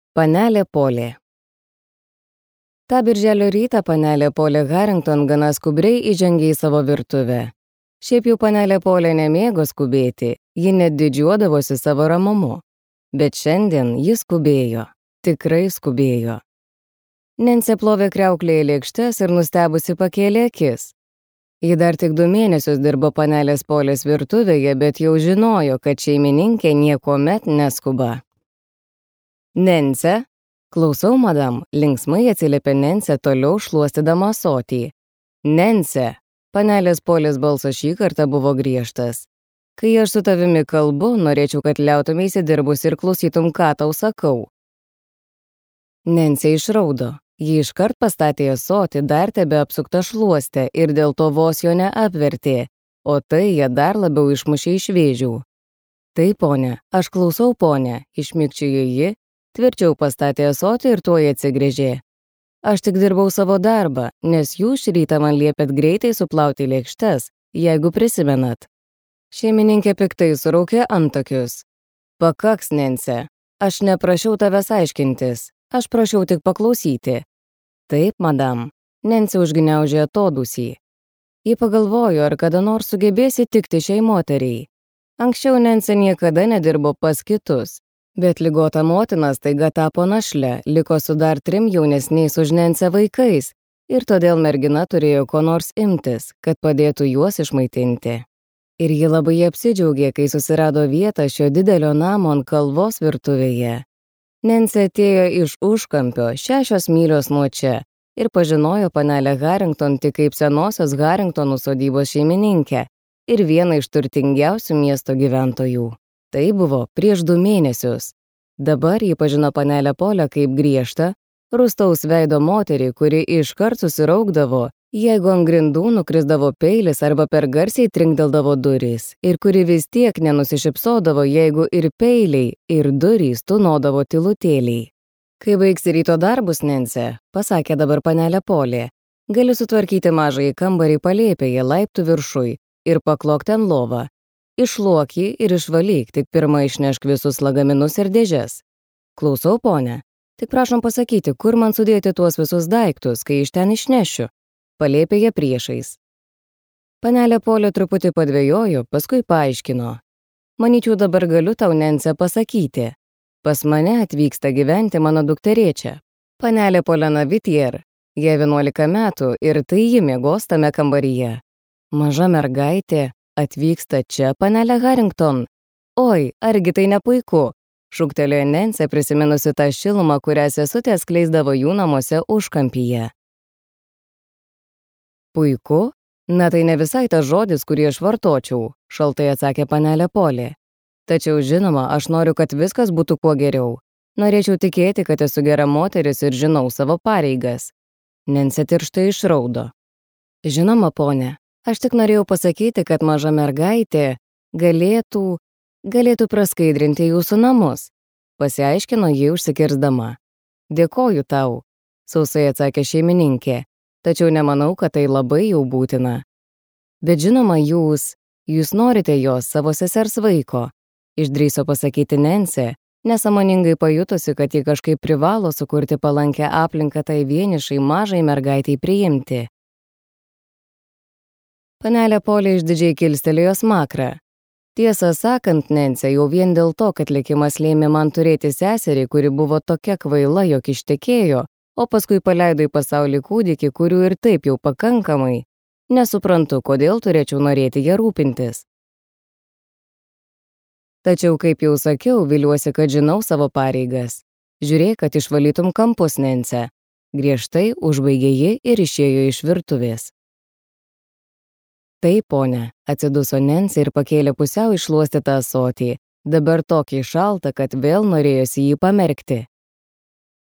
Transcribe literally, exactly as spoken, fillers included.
Panelė Polė. Ta birželio rytą panelė Polė Harrington gana skubriai įžengė į savo virtuvę. Šiaip jau panelė Polė nemėgo skubėti, ji net didžiuodavosi savo ramumu. Bet šiandien ji skubėjo, tikrai skubėjo. Nensė plovė kriauklėje lėkštes ir nustebusi pakėlė akis. Ji dar tik du mėnesius dirbo panelės Polės virtuvėje, bet jau žinojo, kad šeimininkė niekuomet neskuba. Nensė? Klausau, madam, linksmai atsiliepė Nensė, toliau šluostydama ąsotį. Nensė! Panelės Polės balsas šį kartą buvo griežtas. Kai aš su tavimi kalbu, norėčiau, kad liautumeisi dirbus ir klausytum, ką tau sakau. Nensė išraudo. Ji iškart pastatė ąsotį, dar tebe apsuktą šluostę ir dėl to vos jo neapvertė, o tai ją dar labiau išmušė iš vėžių. Taip, ponė, aš klausau, ponė, išmikčiojo ji, tvirčiau pastatė ąsotį ir tuoj atsigręžė. Aš tik dirbau savo darbą, nes jūs šį rytą man liepėt greitai suplauti lėkštes, jeigu prisimenat. Šeimininkė piktai suraukė antakius. Pakaks, Nensė, aš neprašiau tavęs aiškintis, aš prašiau tik paklausyti. Taip, madam, Nensė užgniaužė atodūsį. Ji pagalvojo, ar kada nors sugebės įtikti šiai moteriai. Anksčiau Nensė niekada nedirbo pas kitus, bet ligota motina staiga tapo našle, liko su dar trim jaunesniais už Nensę vaikais ir todėl mergina turėjo ko nors imtis, kad padėtų juos išmaitinti. Ir ji labai apsidžiaugė, kai susirado vietą šio didelio namo ant kalvos virtuvėje. Nensė atėjo iš užkampio, šešios mylios nuo čia, ir pažinojo panelę Harrington tik kaip senosios Harringtonų sodybos šeimininkę ir vieną iš turtingiausių miesto gyventojų. Tai buvo prieš du mėnesius. Dabar ji pažino panelę Polę kaip griežtą, rūstaus veido moterį, kuri iškart susiraukdavo, jeigu ant grindų nukrisdavo peilis arba per garsiai trinkdeldavo durys, ir kuri vis tiek nenusišypsodavo, jeigu ir peiliai, ir durys tūnodavo tylutėliai. Kai baigsi ryto darbus, Nensė, pasakė dabar panelė Polė, gali sutvarkyti mažąjį kambarį palėpėje laiptų viršui ir paklok ten lovą. Išluok jį ir išvalyk, tik pirmą išnešk visus lagaminus ir dėžes. Klausau, ponė, tik prašom pasakyti, kur man sudėti tuos visus daiktus, kai iš ten išnešiu. Palėpėje priešais. Panelė Polė truputį padvejojo, paskui paaiškino. Manyčiau, dabar galiu tau, Nensė, pasakyti. Pas mane atvyksta gyventi mano dukterėčia. Panelė Polena Vitier, jai vienuolika metų ir tai ji miegos tame kambaryje. Maža mergaitė atvyksta čia, panelė Harrington. Oi, argi tai ne puiku, šūktelėjo Nensė, prisiminusi tą šilumą, kurią sesutė skleisdavo jų namuose užkampyje. Puiku? Na tai ne visai tas žodis, kurį aš vartočiau, šaltai atsakė panelė Polė. Tačiau žinoma, aš noriu, kad viskas būtų kuo geriau. Norėčiau tikėti, kad esu gera moteris ir žinau savo pareigas. Nensė tirštai išraudo. Žinoma, ponė, aš tik norėjau pasakyti, kad maža mergaitė galėtų, galėtų praskaidrinti jūsų namus, pasiaiškino ji užsikirsdama. Dėkoju tau, sausai atsakė šeimininkė, tačiau nemanau, kad tai labai jau būtina. Bet žinoma, jūs, jūs norite jos savo sesers vaiko, išdrįso pasakyti Nensė, nesąmoningai pajutusi, kad ji kažkaip privalo sukurti palankę aplinką tai vienišai mažai mergaitai priimti. Panelė Polė išdidžiai kilstelėjo smakrą. Tiesą sakant, Nensė, jau vien dėl to, kad likimas lėmė man turėti seserį, kuri buvo tokia kvaila, jog ištekėjo, o paskui paleido į pasaulį kūdikį, kurių ir taip jau pakankamai, nesuprantu, kodėl turėčiau norėti ją rūpintis. Tačiau, kaip jau sakiau, viliuosi, kad žinau savo pareigas. Žiūrėk, kad išvalytum kampus, Nensė. Griežtai užbaigė ji ir išėjo iš virtuvės. Taip, ponė, atsiduso Nensė ir pakėlė pusiau iššluostytą ąsotį, dabar tokį šaltą, kad vėl norėjosi jį pamerkti.